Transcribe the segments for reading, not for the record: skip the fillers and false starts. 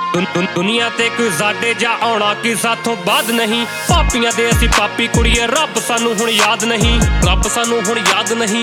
दुनिया ते कोई साडे जा आउणा कि साथों बाद नहीं। पापियां दे असीं पापी कुड़िए, रब सानू हुण याद नहीं, रब सानू हुण याद नहीं।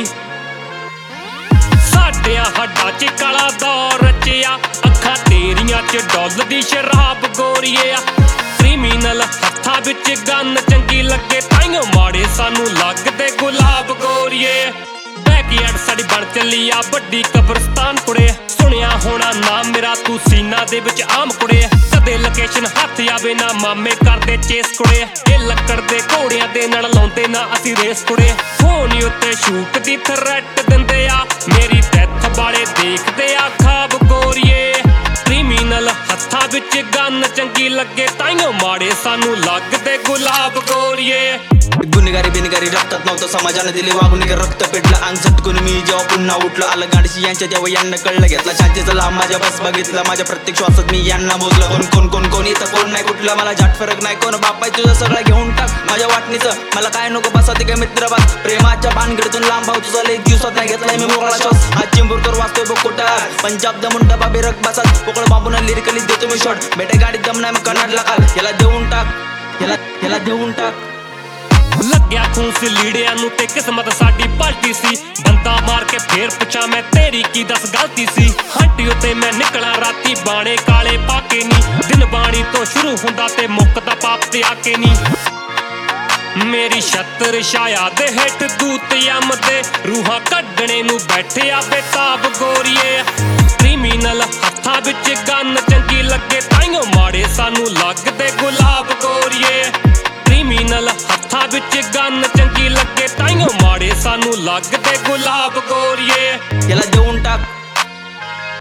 साडियां हड्डां च काला दौर रचिया, अखां तेरियां च डुलदी शराब गोरीए। क्रिमिनल हत्थां विच गन चंगी लगे, ताइयों माड़े सानू लगदे गुलाब गोरीए। बैकयार्ड साडी बण चली आ वड्डी कब्रस्तान कुड़े, सुनिया होना नाम मेरा तू सीना दे विच आम कुड़े। कदे लोकेशन हत्थ आवे ना मामे करदे चेस कुड़े, ए लक्कड़ दे घोड़ियां दे नाल लाउंदे ना असीं रेस कुड़े। फोन उत्ते शूक दी थ्रैट दिंदे आ, मेरी डेथ वाले देखदे आ खाब गोरीए। क्रिमिनल हत्थां विच गन चंगी लगे, ताइयों माड़े सानू लगदे गुलाब गोरीए। गुन्हेगारी बिनगारी रक्तात नव्हतं, समाजाने दिली वागणूक, रक्त पेटलं अंग झटकून मी जेव्हा पुन्हा उठलं. आलं गाडीशी यांच्या तेव्हा यांना कळलं, घेतला शांतीचा लाभ माझ्या बस बघितलं. माझ्या प्रत्येक श्वासात मी यांना मोजलं, कोण कोण कोण कोण इथं कोण नाही कुठलं. मला जाट फरक नाही, कोण बाप आहे तुझं सगळं घेऊन टाक माझ्या वाटणीचं. मला काय नको बसा ते काय मित्रबाज, प्रेमाच्या भानगडीतून लांब भाऊ तुझा एक दिवसात नाही घेतलाय मी मोकळा श्वास. आज चिंबूरकर वाचतोय बघ कुठार, पंजाब दमुंडा बाबी रक बसात, पोकळ बांबून लिरिकली देतो मी शॉट. बेटे गाडीत दम नाही मग कन्नडला काल, याला देऊन टाक, याला देऊन टाक. लग्या खूस लीड़िया नू ते किस्मत साडी पलटी सी, बंदा मार के फेर पुछा मैं तेरी की दस गलती सी। हंटी उत्ते मैं निकला राती बाणे काले पाके नी, दिन बाणी तो शुरू हुंदा ते मुकदा पाप ते आके नी। मेरी छत्तर छाया दे हेठ दूत यम दे, रूहां कड्डणे नू बैठे आ बेताब गोरीए। क्रिमिनल हत्थां विच गन चंगी लगे, ताइयों माड़े सानू लगदे गुलाब गोरीए। क्रिमिनल हत्थां विच गन चंगी लगे, ताइयों माड़े सानू लगदे गुलाब गोरीए।